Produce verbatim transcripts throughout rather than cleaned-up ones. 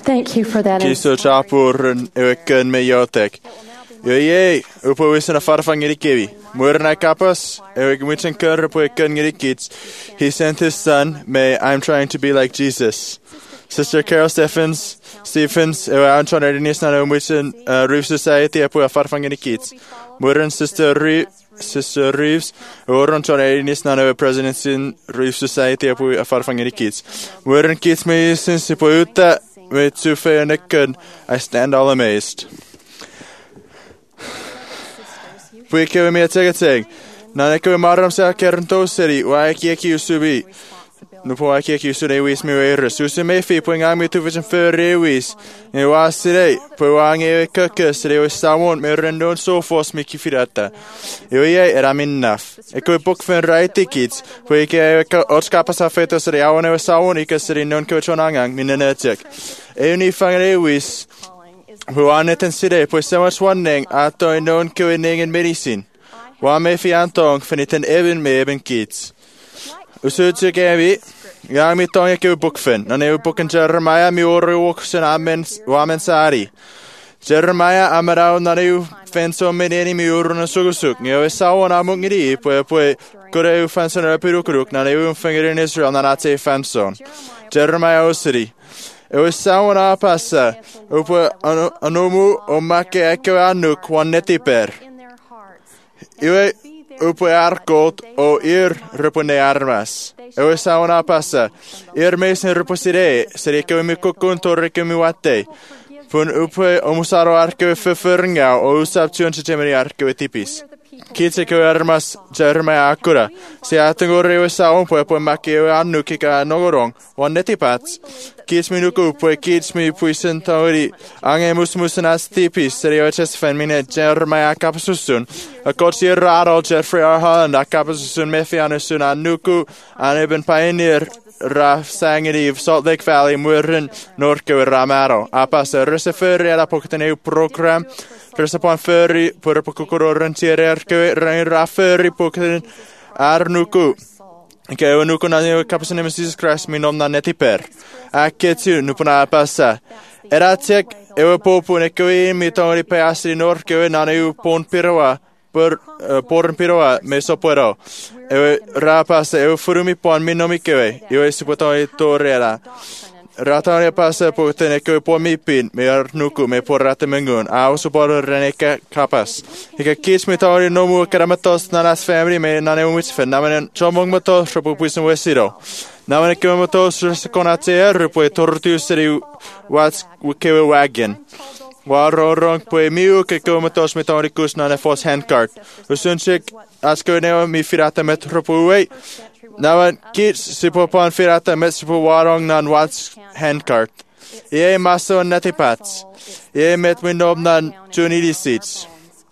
Thank you for that. Kiso chapur ewekan me yotek. Yo ye, upo wisan a farfang irikiwi. Murna kapas, ewegmuchan kur po ekan irikits. He sent his son, may I'm trying to be like Jesus. Sister Carol Stephens, Stephens, ewe Anton Erdinis na umuchan Reef Society apo a farfang irikits. Murna Sister Reef, Sister Reeves, Oron John Erdinis na ewe President in Reef Society apo a farfang irikits. Murna kits me since po uta, me tufe en ekan, I stand all amazed. Pwy cewe mi ategateg. Na ne cewe maram sa cern toseri. Wa eki eki usubi. No po eki eki usu rewis mi weirus. Usu me fi pwy ngang mi tufis yn fyr rewis. Ne wa sirei. Pwy wa ang ewe cacus. Rewe sawon me rendon sofos mi kifirata. Ewe ie era minnaf. E cewe bwc fy'n rai tickets. Pwy eke ewe ots capas a fetos re awon ewe sawon ika siri non cewe chon angang mi nenetig. Ewe ni fang rewis. Huan et en sire, pues so much wanting at doing non killing in medicine. Wa me fi antong finit en even me even kids. Usut gavi, ya mi tong ek book fin, and e book in Jeremiah mi oru walks in amen wamen sari. Jeremiah amarao na eu fenso meneni mi oru na sugusuk. Ni o sawo na mungiri, pues pues kore eu fenso na pirukruk na eu finger in Israel na nate fenson. Jeremiah osiri. E was sawan a passa, upo anomu o make eko anuk wan netiper. Iwe upo arkot o ir rupone armas. E was sawan a passa, ir meisen ruposire, seri eko mi kukun torre ke mi wate. Pun upo o musaro arke fefurnga o usap tion chitemeri arke tipis. Kitse ke armas Jeremiah akura. Se atengore e sawan po po make e anuk ka nogorong wan netipats. Kits mi nuku po kits mi puisen tauri ange mus musanas tipis serio ches femine Jeremiah kapsusun a kotsi raro Jeffrey Arhan a kapsusun mefianusun a nuku an even pioneer ra sangeri Salt Lake Valley murin norke ramaro a passa reseferri alla poktene program resepon ferri por pokoro rentier ke ra ferri pokten arnuku. Ke eu nuku na kapsusun Jesus Christ mi nom na netiper. Aketu nupuna passa. Eratek eu popu ne koi mi tori pe asri nor koi na eu pon piroa por por piroa me sopero. Eu rapasa eu furumi pon mi nomi koi. Eu supotoi torera. Ratania passa po tene koi po mi pin me arnuku me por ratemengun. Au supor reneka kapas. Ika kits mi tori nomu karamatos na nas family me na eu mitfen na men chomong mato shopu puisen wesiro. Na when ke mo to se konater po tortuseri what's kewe wagon. Wa rorong po miu ke ke mo to smetorikus na ne fos handcart. Usunsik asko ne mi firata metropoe. Na when kits se po pon firata metro warong nan what's handcart. E maso natipats. E met mi nob nan junidi seats.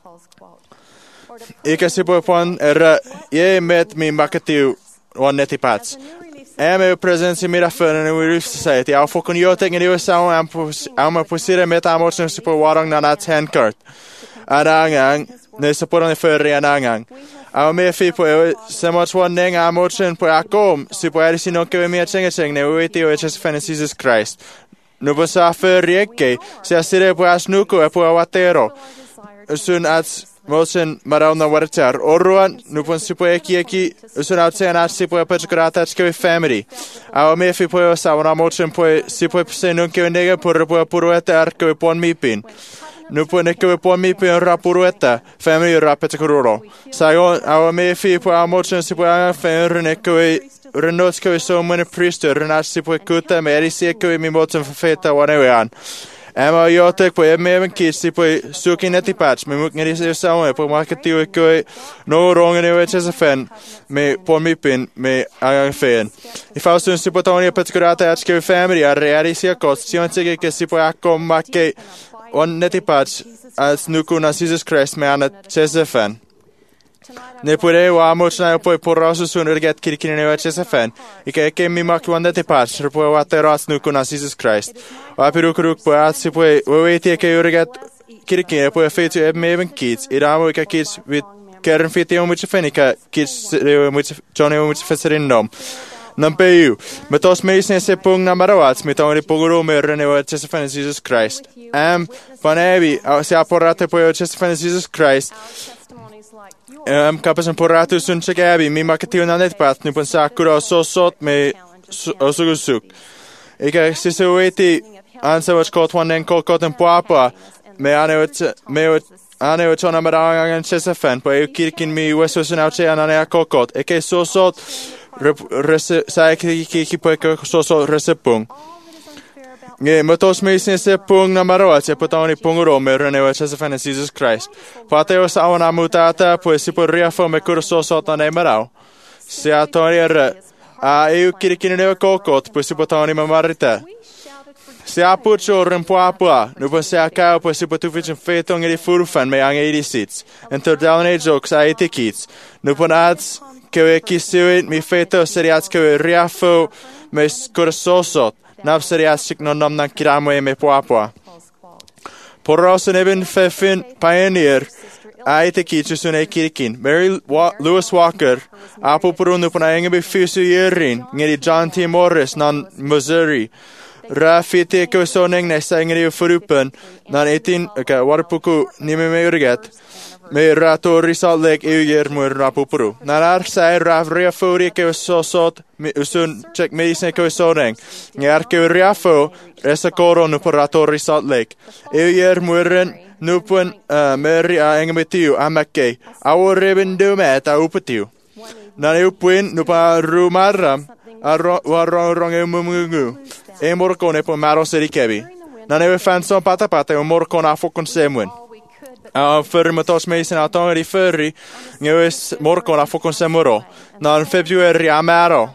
E ke se po pon era e met mi makatiu one netipats. É meu presença mira fana no Reef Society. Ao foco no yotek e eu são uma postura meta a moção se por warang na nat handcart. Arangang nesse por onde foi reanang. Ao me fipo eu se moch one neng a moção por akom se por aí se não que me chenga cheng ne o eti o Jesus Jesus Christ. No possa fer que se asire por asnuko e por watero. Soon as motion marau na water oruan no pon sipo eki eki usuna tsena sipo pechgrata tske family a me fi po sa na motion po sipo se non ke nega por po purueta arko pon mi pin no pon ke pon mi pin ra purueta family ra pechgroro sa yo a me fi po a motion sipo a fer ne ke renos ke so many priester na sipo kuta meri se ke mi motion feta wanean. Ema yotek po eme even kisi po suki neti patch me muk ngeri se sawe po marketiu ko no wrong in which as a fan me po mi pin me a fan. If I was to support only a particular attach ke family a reali sia cost si on tege ke si po akko make on neti patch as nuku na Jesus Christ me ana chese fan. Ne pure wa mochna po por rasu sun erget kirkin ne wache fan. Ike ke mi mak wanda te patch po wa teras nuku na Jesus Christ. Wa peru kruk po at si po we te ke erget kirkin po fetu e me even kids. Ira mo ke kids with kern fiti o much fenika kids much Johnny much feserin nom. Nampeyu, metos meisne se pung namarawats, metoni puguru merene wa Chesafan Jesus Christ. Am panebi, se aporate po Chesafan Jesus Christ. Am kapasan poratu sun chagabi, mi makatiu na netpat, ni pun sakura so sot me osugusuk. Ika sisueti ansa wach kot wanen kokot en puapa, me ane me ane wach ona marangan Chesafan, po eu kirkin mi wesusun auche anane kokot. Eke so sot Saya kiki poika soso resepung. Nge matos meisne sepung na maroa se potoni punguro me renewa Chesafan Jesus Christ. Pateo sa ona mutata po sipo riafo me kurso sota ne marao. Se atoni er a eu kirikine ne kokot po sipo toni mamarita. Se apucho rempoapua, nu po se akao po sipo tufitchen fetong edi furfan me ang eighty seats. Enter down a jokes a eighty kits. Nu po ads Kewe kisuit mi feto seriats kewe riafo me skurasosot. Nav seriats chik non nom na kiramo e me poapua. Porosun eben fefin pioneer aite kichusun e kirikin. Mary Wa Lewis Walker apo purunu puna engebi fusu yerin. Ngedi John T. Morris non Missouri. Ra fiti kewe soneng ne sa ngedi furupen nan eighteen okay, warpuku nime me urget. Me rato Salt Lake euger mu rapupuru. Nanar sai raf riafuri ke sosot mi usun check medicine ke soneng. Ngar ke riafo esa koro nu rato Salt Lake. Euger muren nu pun uh, meri a engemetiu amake. Awo reben do met a upetiu. Na eu pun nu pa rumara a ro rong e mumungu. E morkone po maro serikebi. Na ne fanson patapata o morkona fokon semwen. Uh, för matos meisen att de är i förri ngewes morgon att få konsemoro när februari amaro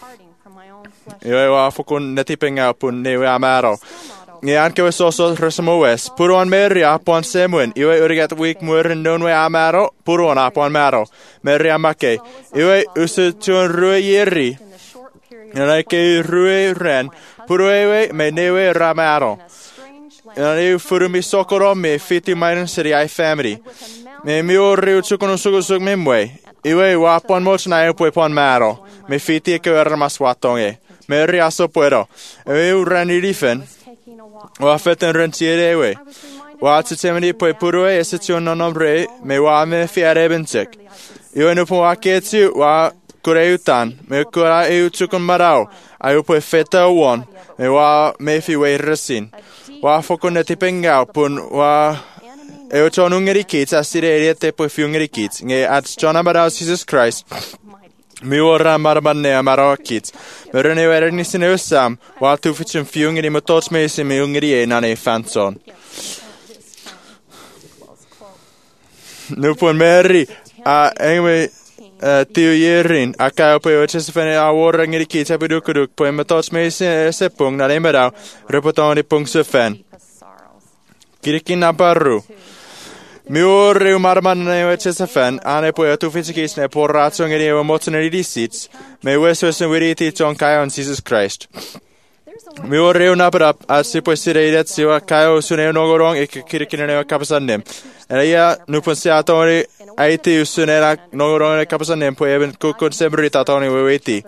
jag var få kon netipenga på neu amaro nge anke så så resmoes puron meria på en semuen jag är urgat week morgon non we amaro puron på en maro meria make jag usu tun ruieri när ke rui ren puroe me neu ramaro Na eu furu mi sokoro me fiti mainan seri ai family. Me mi o riu tsukono suku suk mimwe. Iwe wa pon moch na eu pue pon maro. Me fiti e ke erra maswatonge. Me riaso puero. Eu rani rifen. Wa feten rentiere ewe. Wa tsetemeni pue purue esetio nonom re. Me wa me fiare bentek. Iwe nupo wa ketsu wa kureutan. Me kura eu tsukon marao. Ai pue feta won. Me wa me fi we resin. Wa fokon neti pengau pun wa eu chon ungeri kits asire te po fiungeri kits nge at chona bara Jesus Christ mi ora marbanne amaro kits merene werni sine sam wa tu fichum fiungeri motots me se me ungeri e nane fanson nu pun meri a engwe tiu yerin aka po eu Chesafan a wora ngeri kits abudukuduk po motots me se se pung na nemera repotoni pung Chesafan Kirikin aparru. Mi orreu marman ne Chesafan ane po tu fisikis ne por ratso ngeri e motsoneri disits. Me weso wiriti John Kai Jesus Christ. Mi orreu nabrap asi po sireidet siwa Kai sune nogorong e kirikin ne kapasanem. Ela nu pensatori aiti usunera nogorong e kapasanem po even kukun sembrita toni weweti.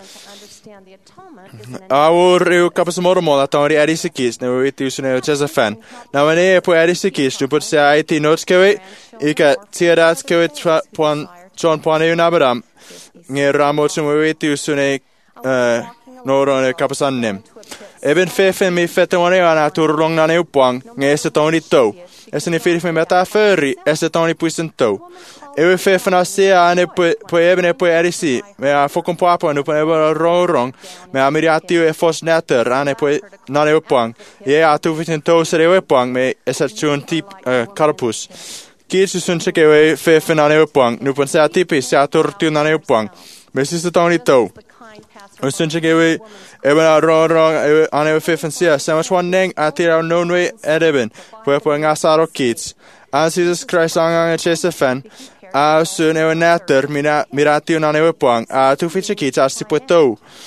Awur eu kapas mormol atoni arisikis ne witi usune Chesafan. Na mane po arisikis tu put se aiti notskewe ika tiadat kewe pon John pone unabram nge ramos mu witi usune norone kapasannem. Eben fefen mi fetone ana turlong na neupang nge setoni to. Esni firme meta ferri esetoni puisen to. Eu fefen asia ane po ebene po arisi me a fokon papa no po rorong me a miriati e fos netter ane po na neupang ye a tu vitin to sere upang me esatun tip carpus kids sun cheke we fefen ane upang no po sa tipi sa tortu na neupang me sistoni to sun cheke we eben a rorong ane fefen sia so much one ning atira non we edeben po po ngasaro kids as Jesus Christ ang Chesafan a sun e netter mina mirati una neve puang a tu fiche kits a si pueto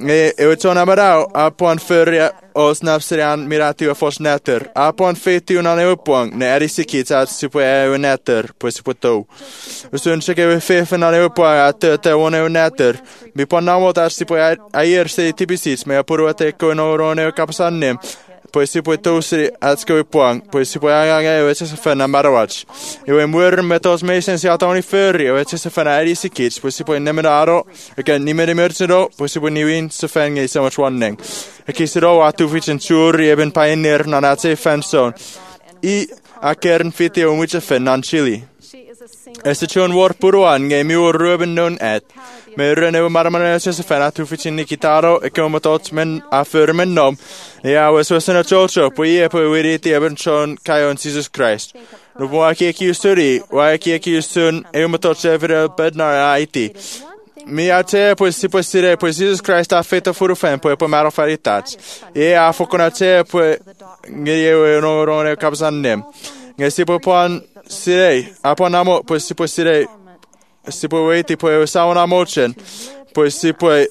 Ewe tona marau, a poan fyria os nafsirian mirati o fos netter. A poan feti unan ewe poang, ne eri sikit at sipo ewe netter, po sipo tau. Usun chek ewe fefen an ewe poang at te te one ewe netter. Mi poan namot at sipo ayer se tibisits, me apuru at eko no ron ewe kapasanim. Po sipo tau siri at skowe poang, po sipo agang ewe tese fena marawach. Ewe muer metos meisen si atoni fyri, ewe tese fena eri sikit, po sipo nemeraro, eka nimeri mertero, po sipo niwin se fen ngai so much wanning. Eki siro atu fichen churi eben pioneer nan at se fen son. I a kern fiti o mucha fen nan chili. Este chon war puruan ngai mi o ruben non et. Me rene o marmane se fen atu fichen nikitaro, eka motot men a firmen nom. Ja, we so sena chocho, po ie po wiriti eben chon kayon Jesus Christ. No po aki eki usuri, wa aki eki usun e motot chevre bednar aiti. Mi a te, pois si pois sire, pois Jesus Christ a feito furu fen, pois po maro faritats. E a focona te, pois ngeri eu no rone kapsanem. Nge si po poan sire, a poan amo, pois si pois sire, si po weiti, pois sauna mochen, pois si pois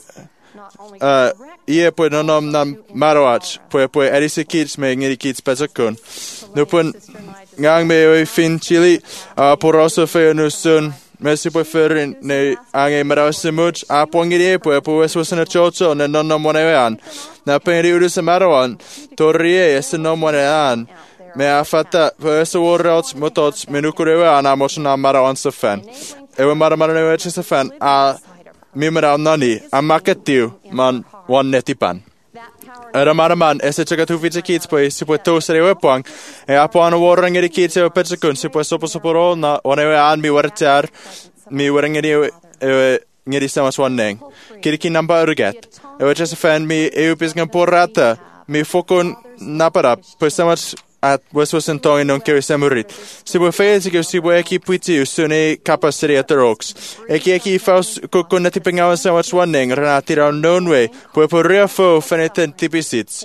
uh, ie pois nonom nam maroach, pois pois erisi kits me ngeri kits pesakun. No pon ngang me oi fin chili, a poroso fe no sun. Messi po ferin ne ange marause much a pongiri po po weswasna chocho ne non non monean na peri urus marawan torrie es non monean me afata po eso worrots motots menukure ana mochna marawan sefan e maramane wech sefan a mimara nani a maketiu man one netipan. Era maraman ese chega tu vite kits po si po to sere wepang e apo an warring edi kits e petsekun si po sopo soporo na one we an mi wartar mi warring edi e ngedi samas waneng kiriki namba urget e we just fan mi e pisgan porrata mi fokon napara po samas at was was entong non que semurit si po fez que si po eki puiti usune capacity at the rocks eki eki faus con nati pengawa so much wanning renati round non way po po refo feneten tipisits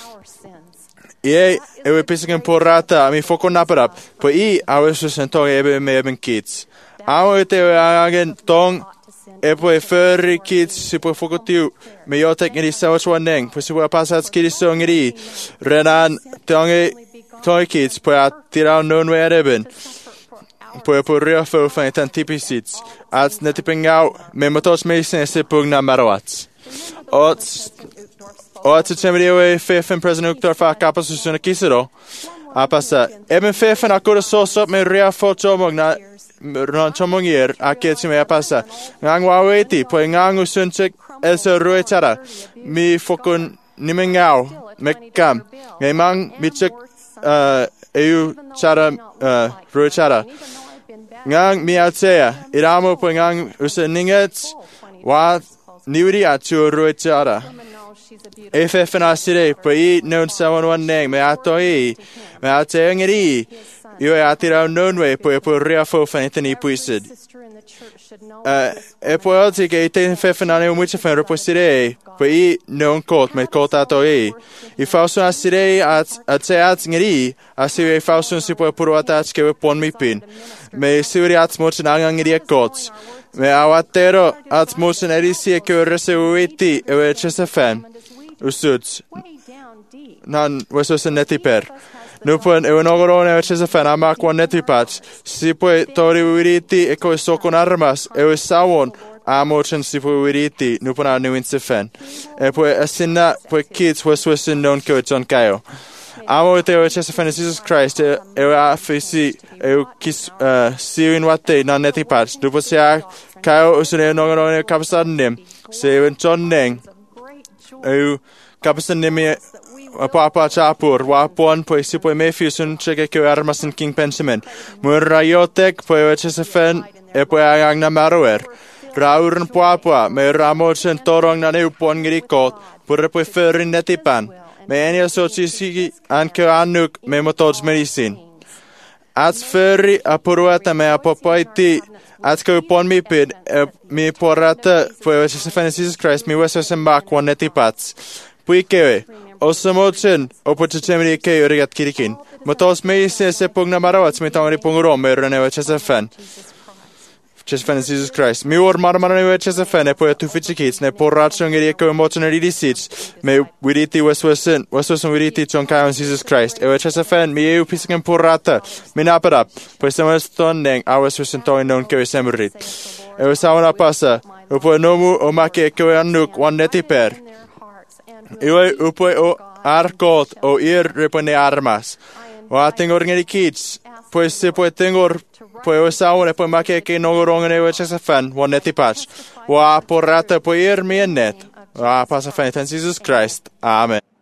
e e we pisgan porrata mi foko napara po I I was was entong ebe me ben kids awe te agen tong e po e furry kids si po foko tiu me yo tek ngiri so much wanning po si po pasat skiri so ngiri renan tonge Toy kids po a tira non we ereben. Po po ria fo fan tan tipisits. At netipengau me motos me sen se pugna marawats. Ots Ots temri we fefen president Uktor fa kapas usuna kisero. A passa eben fefen akura soso me ria fo chomogna ron chomogier a ketsi me a passa. Ngang wa weti po ngang usunchek eso ruetara. Mi fokun nimengau mekam. Ngemang michek Uh, eu chara uh, ru chara ngang mi atea iramo po ngang useningets wa niuri atu ru chara F F na sire po I non sawan one name me atoi me atea ngiri eu atira non we po po ria fo fanitani puisid uh, e po alti che te F F na ne mucho fan po sire po I non kot me kot atoi I falso na sire at at se at ngiri a sire falso si po puro atat che pon mi pin me sire at mucho na ngiri kot me awatero at mucho na risi che reseuiti e chese fan usuts nan weso se neti per no pon e onogorone e chese fan amak one neti patch si po tori wiriti e ko so con armas e sawon a mochen si po wiriti no pon anu in se fan e po asina po kids was was non ko John Kayo amo te o chese fan Jesus Christ e a fisi e kis si in watte na neti patch do po se Kayo usune onogorone kapsanem se ven John neng e kapsanem a papa chapur wa pon po si po me fusun cheke ke armas in king pensimen mur rayotek po e chese fan e po ang na maroer raurn papa me ramochen torong na ne pon grikot por po ferin netipan me enia so si anke anuk me motods medicine at ferri a poruata me a popaiti at ko pon mi pid mi porata po e chese fan Jesus Christ mi weso sembak one netipats puikewe Osamochen opochemri ke urigat kirikin motos me se se pugna marawats me tangri pungurom me rene chese fan Just fan Jesus Christ. Mi o'r mar mar yw just a fan e pwy a tu ffitsi kits ne por ratsong eri eco emotion eri di sits me wiriti weswesen weswesen wiriti John Kyle Jesus Christ. Ewe just a fan mi eu pisang por rata. Mi naparap. Pwy samas tonneng a weswesen toin non kewe semrit. Ewe sauna pasa. Upo nomu o make kewe annuk wan neti per. Ewe upo o arkot o ir repone armas. O ating orngeri kits. Pwy se pwy tingor pwy o sawn e pwy make ke nogorongan e wech as a fan wan neti patch. Wa porrata pwy ir mi net. Wa pas a fan Jesus Christ. Amen.